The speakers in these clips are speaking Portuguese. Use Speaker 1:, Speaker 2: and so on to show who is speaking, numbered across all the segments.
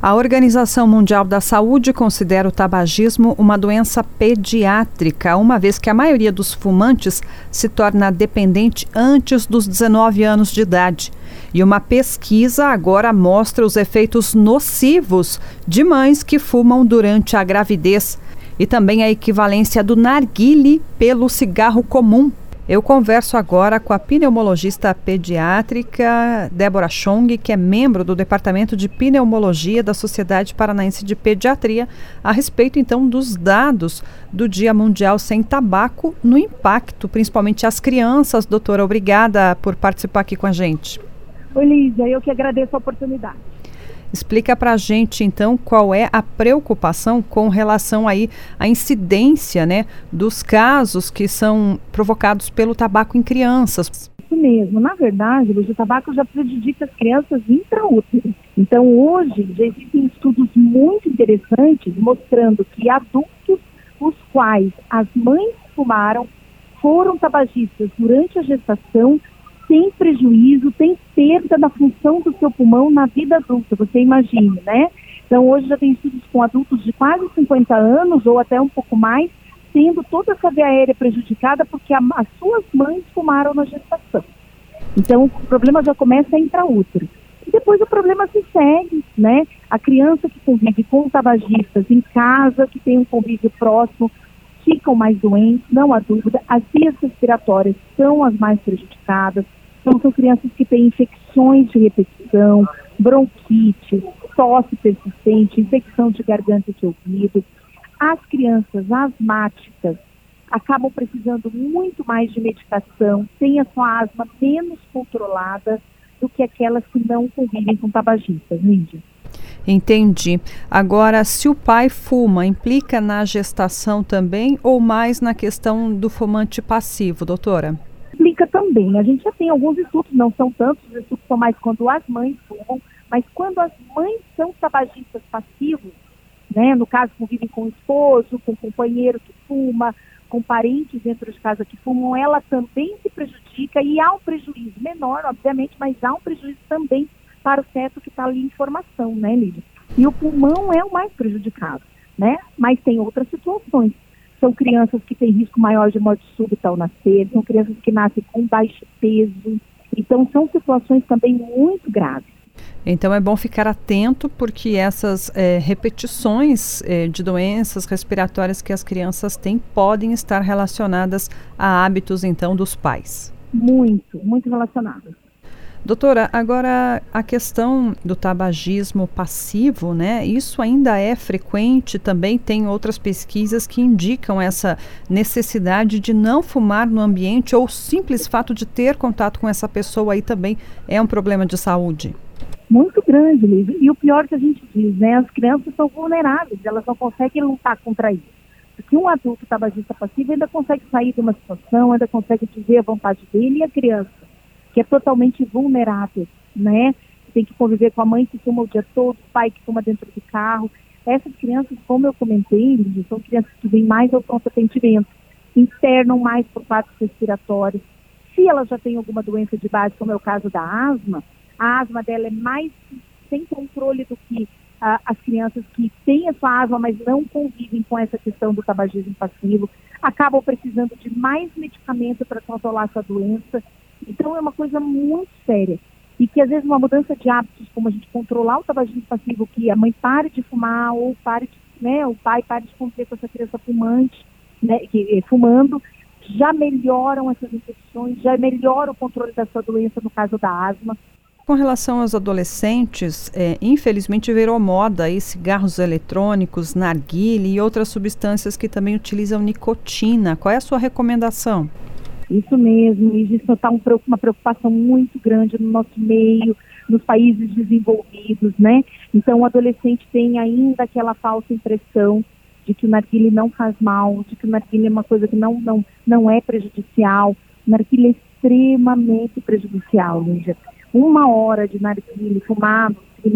Speaker 1: A Organização Mundial da Saúde considera o tabagismo uma doença pediátrica, uma vez que a maioria dos fumantes se torna dependente antes dos 19 anos de idade. E uma pesquisa agora mostra os efeitos nocivos de mães que fumam durante a gravidez e também a equivalência do narguilé pelo cigarro comum. Eu converso agora com a pneumologista pediátrica Débora Chong, que é membro do Departamento de Pneumologia da Sociedade Paranaense de Pediatria, a respeito, então, dos dados do Dia Mundial Sem Tabaco no impacto, principalmente às crianças. Doutora, obrigada por participar aqui com a gente.
Speaker 2: Oi, Lídia, eu que agradeço a oportunidade.
Speaker 1: Explica para a gente, então, qual é a preocupação com relação aí à incidência, né, dos casos que são provocados pelo tabaco em crianças.
Speaker 2: Isso mesmo. Na verdade, o tabaco já prejudica as crianças intraútero. Então, hoje, já existem estudos muito interessantes mostrando que adultos os quais as mães fumaram foram tabagistas durante a gestação, tem prejuízo, tem perda da função do seu pulmão na vida adulta, você imagine, né? Então, hoje já tem estudos com adultos de quase 50 anos ou até um pouco mais, tendo toda essa via aérea prejudicada porque as suas mães fumaram na gestação. Então, o problema já começa intraútero. E depois o problema se segue, né? A criança que convive com tabagistas em casa, que tem um convívio próximo, ficam mais doentes, não há dúvida. As vias respiratórias são as mais prejudicadas. Então, são crianças que têm infecções de repetição, bronquite, tosse persistente, infecção de garganta e de ouvido. As crianças asmáticas acabam precisando muito mais de medicação, têm a sua asma menos controlada do que aquelas que não convivem com tabagistas, Lídia.
Speaker 1: Entendi. Agora, se o pai fuma, implica na gestação também ou mais na questão do fumante passivo, doutora?
Speaker 2: Implica também. A gente já tem alguns estudos, não são tantos, os estudos são mais quando as mães fumam, mas quando as mães são tabagistas passivos, né, no caso convivem com o esposo, com o companheiro que fuma, com parentes dentro de casa que fumam, ela também se prejudica e há um prejuízo menor, obviamente, mas há um prejuízo também para o feto que está ali em formação, né, Lídia? E o pulmão é o mais prejudicado, né? Mas tem outras situações. São crianças que têm risco maior de morte súbita ao nascer, são crianças que nascem com baixo peso. Então, são situações também muito graves.
Speaker 1: Então, é bom ficar atento porque essas repetições de doenças respiratórias que as crianças têm podem estar relacionadas a hábitos, então, dos pais.
Speaker 2: Muito relacionadas.
Speaker 1: Doutora, agora a questão do tabagismo passivo, né? Isso ainda é frequente, também tem outras pesquisas que indicam essa necessidade de não fumar no ambiente ou o simples fato de ter contato com essa pessoa aí também é um problema de saúde.
Speaker 2: Muito grande, Lívia. E o pior que a gente diz, né? As crianças são vulneráveis, elas não conseguem lutar contra isso. Porque um adulto tabagista passivo ainda consegue sair de uma situação, ainda consegue dizer a vontade dele, e a criança, que é totalmente vulnerável, né? Tem que conviver com a mãe que fuma o dia todo, o pai que fuma dentro do carro. Essas crianças, como eu comentei, são crianças que vêm mais ao pronto atendimento, internam mais por quadros respiratórios. Se ela já tem alguma doença de base, como é o caso da asma, a asma dela é mais sem controle do que as crianças que têm a sua asma, mas não convivem com essa questão do tabagismo passivo, acabam precisando de mais medicamento para controlar essa doença. Então é uma coisa muito séria e que às vezes uma mudança de hábitos, como a gente controlar o tabagismo passivo, que a mãe pare de fumar ou pare de, né, o pai pare de conviver com essa criança fumante, né, fumando, já melhoram essas infecções, já melhora o controle da sua doença no caso da asma.
Speaker 1: Com relação aos adolescentes, infelizmente virou moda aí cigarros eletrônicos, narguilé e outras substâncias que também utilizam nicotina. Qual é a sua recomendação?
Speaker 2: Isso mesmo, e isso está uma preocupação muito grande no nosso meio, nos países desenvolvidos, né? Então o adolescente tem ainda aquela falsa impressão de que o narguilé não faz mal, de que o narguilé é uma coisa que não é prejudicial. O narguilé é extremamente prejudicial, Lígia. 1 hora de narguilé fumado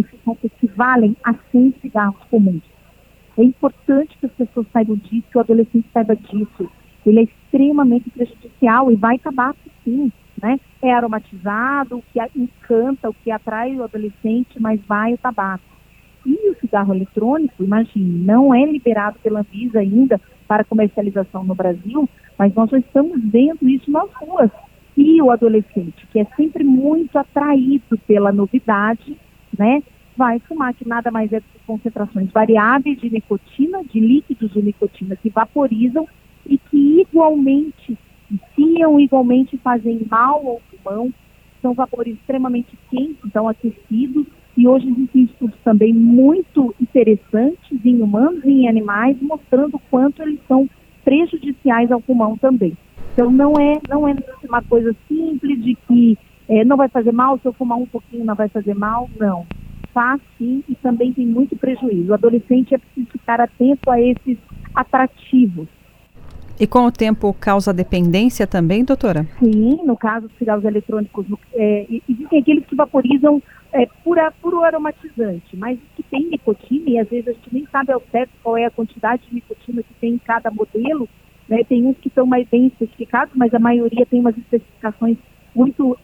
Speaker 2: equivalem a 100 cigarros comuns. É importante que as pessoas saibam disso, que o adolescente saiba disso. Ele é extremamente prejudicial e vai tabaco sim, né? É aromatizado, o que encanta, o que atrai o adolescente, mas vai o tabaco. E os cigarro eletrônico, imagine, não é liberado pela Anvisa ainda para comercialização no Brasil, mas nós já estamos vendo isso nas ruas. E o adolescente, que é sempre muito atraído pela novidade, né, vai fumar, que nada mais é do que concentrações variáveis de nicotina, de líquidos de nicotina que vaporizam e que igualmente viciam, igualmente fazem mal ao pulmão. São vapores extremamente quentes, então aquecidos, e hoje existem estudos também muito interessantes em humanos e em animais, mostrando o quanto eles são prejudiciais ao pulmão também. Então não é uma coisa simples de que não vai fazer mal, se eu fumar um pouquinho não vai fazer mal, não. Faz sim, e também tem muito prejuízo. O adolescente é preciso ficar atento a esses atrativos.
Speaker 1: E com o tempo causa dependência também, doutora?
Speaker 2: Sim, no caso dos cigarros eletrônicos, existem aqueles que vaporizam puro aromatizante, mas que tem nicotina, e às vezes a gente nem sabe ao certo qual é a quantidade de nicotina que tem em cada modelo, né? Tem uns que são mais bem especificados, mas a maioria tem umas especificações muito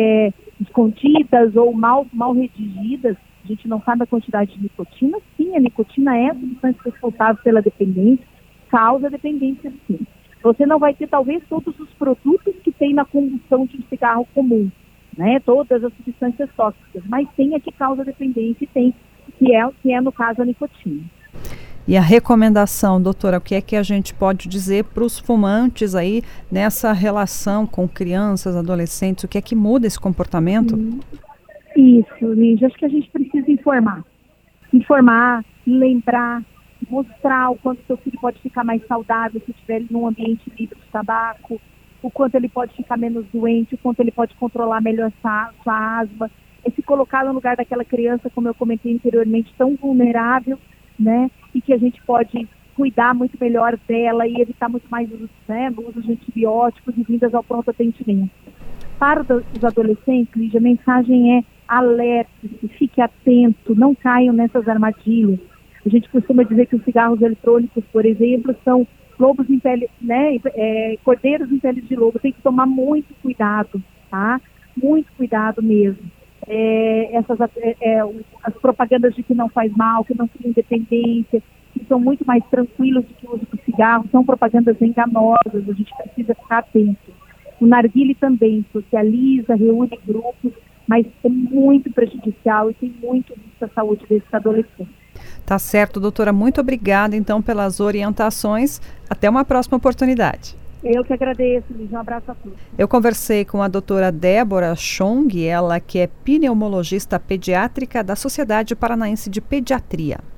Speaker 2: escondidas ou mal redigidas. A gente não sabe a quantidade de nicotina. Sim, a nicotina é a substância responsável pela dependência, causa dependência sim. Você não vai ter talvez todos os produtos que tem na combustão de um cigarro comum, né? Todas as substâncias tóxicas, mas tem a que causa dependência e tem, que é no caso a nicotina.
Speaker 1: E a recomendação, doutora, o que é que a gente pode dizer para os fumantes aí nessa relação com crianças, adolescentes, o que é que muda esse comportamento?
Speaker 2: Isso, Lígia, acho que a gente precisa informar, lembrar, mostrar o quanto seu filho pode ficar mais saudável se estiver num ambiente livre de tabaco, o quanto ele pode ficar menos doente, o quanto ele pode controlar melhor sua asma, e se colocar no lugar daquela criança, como eu comentei anteriormente, tão vulnerável, né, e que a gente pode cuidar muito melhor dela e evitar muito mais uso de antibióticos e vindas ao pronto atendimento. Para os adolescentes, Lígia, a mensagem é alerte-se, fique atento, não caiam nessas armadilhas. A gente costuma dizer que os cigarros eletrônicos, por exemplo, são lobos em pele, né, cordeiros em pele de lobo. Tem que tomar muito cuidado, tá? Muito cuidado mesmo. As propagandas de que não faz mal, que não cria independência, que são muito mais tranquilos do que o uso do cigarro, são propagandas enganosas, a gente precisa ficar atento. O narguilé também socializa, reúne grupos, mas é muito prejudicial e tem muito risco à saúde desses adolescentes.
Speaker 1: Tá certo, doutora. Muito obrigada, então, pelas orientações. Até uma próxima oportunidade.
Speaker 2: Eu que agradeço, Liz. Um abraço a todos.
Speaker 1: Eu conversei com a doutora Débora Chong, ela que é pneumologista pediátrica da Sociedade Paranaense de Pediatria.